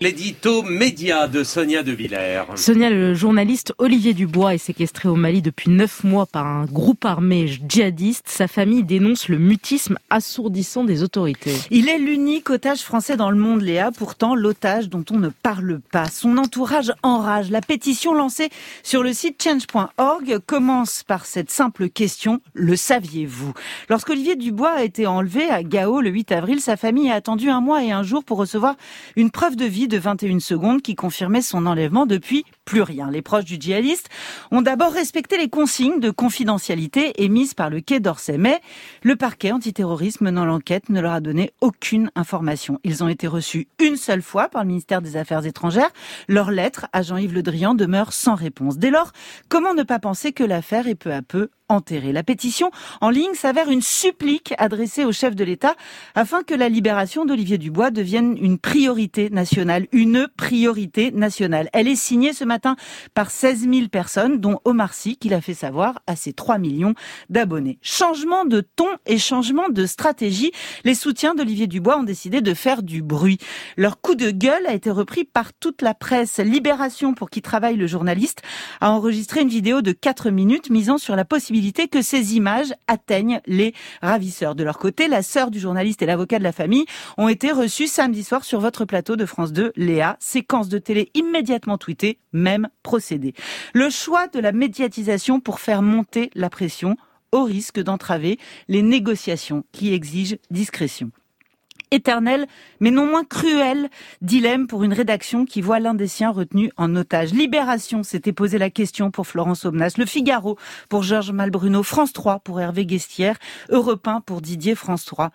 L'édito média de Sonia De Villers. Sonia, le journaliste Olivier Dubois est séquestré au Mali depuis 9 mois par un groupe armé djihadiste. Sa famille dénonce le mutisme assourdissant des autorités. Il est l'unique otage français dans le monde, Léa. Pourtant, l'otage dont on ne parle pas. Son entourage enrage. La pétition lancée sur le site change.org commence par cette simple question. Le saviez-vous? Lorsqu'Olivier Dubois a été enlevé à Gao le 8 avril, sa famille a attendu 1 mois et 1 jour pour recevoir une preuve de vie de 21 secondes qui confirmait son enlèvement. Depuis, plus rien. Les proches du djihadiste ont d'abord respecté les consignes de confidentialité émises par le Quai d'Orsay. Mais le parquet antiterrorisme menant l'enquête ne leur a donné aucune information. Ils ont été reçus une seule fois par le ministère des Affaires étrangères. Leur lettre à Jean-Yves Le Drian demeure sans réponse. Dès lors, comment ne pas penser que l'affaire est peu à peu enterrée? La pétition en ligne s'avère une supplique adressée au chef de l'État afin que la libération d'Olivier Dubois devienne une priorité nationale. Une priorité nationale. Elle est signée ce matin par 16 000 personnes, dont Omar Sy, qui l'a fait savoir à ses 3 millions d'abonnés. Changement de ton et changement de stratégie. Les soutiens d'Olivier Dubois ont décidé de faire du bruit. Leur coup de gueule a été repris par toute la presse. Libération, pour qui travaille le journaliste, a enregistré une vidéo de 4 minutes misant sur la possibilité que ces images atteignent les ravisseurs. De leur côté, la sœur du journaliste et l'avocat de la famille ont été reçus samedi soir sur votre plateau de France 2, Léa. Séquence de télé immédiatement tweetée, même procédé. Le choix de la médiatisation pour faire monter la pression au risque d'entraver les négociations qui exigent discrétion. Éternel, mais non moins cruel dilemme pour une rédaction qui voit l'un des siens retenu en otage. Libération s'était posé la question pour Florence Aubenas, Le Figaro pour Georges Malbruno, France 3 pour Hervé Guestière, Europe 1 pour Didier François.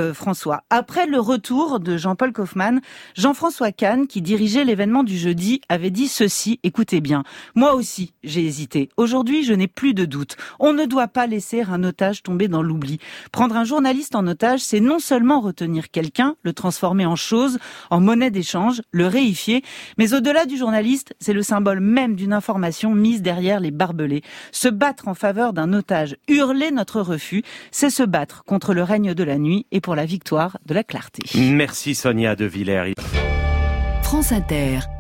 Après le retour de Jean-Paul Kaufmann, Jean-François Kahn, qui dirigeait l'événement du jeudi, avait dit ceci, écoutez bien, moi aussi j'ai hésité. Aujourd'hui, je n'ai plus de doute. On ne doit pas laisser un otage tomber dans l'oubli. Prendre un journaliste en otage, c'est non seulement retenir quelqu'un, le transformer en chose, en monnaie d'échange, le réifier, mais au-delà du journaliste, c'est le symbole même d'une information mise derrière les barbelés. Se battre en faveur d'un otage, hurler notre refus, c'est se battre contre le règne de la nuit et pour la victoire de la clarté. Merci Sonia De Villers. France Inter.